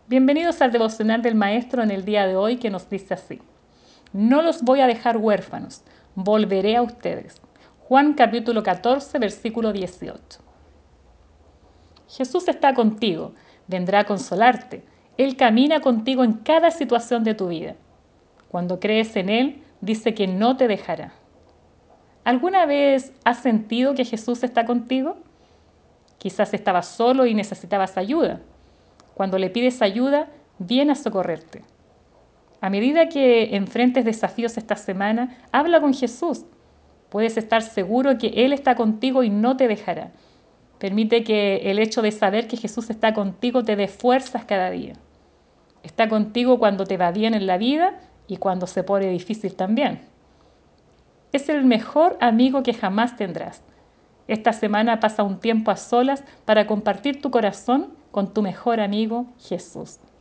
Bienvenidos al devocional del Maestro en el día de hoy que nos dice así: No los voy a dejar huérfanos, volveré a ustedes. Juan capítulo 14, versículo 18. Jesús está contigo, vendrá a consolarte. Él camina contigo en cada situación de tu vida. Cuando crees en Él, dice que no te dejará. ¿Alguna vez has sentido que Jesús está contigo? Quizás estabas solo y necesitabas ayuda. Cuando le pides ayuda, viene a socorrerte. A medida que enfrentes desafíos esta semana, habla con Jesús. Puedes estar seguro que Él está contigo y no te dejará. Permite que el hecho de saber que Jesús está contigo te dé fuerzas cada día. Está contigo cuando te va bien en la vida y cuando se pone difícil también. Es el mejor amigo que jamás tendrás. Esta semana pasa un tiempo a solas para compartir tu corazón con tu mejor amigo, Jesús.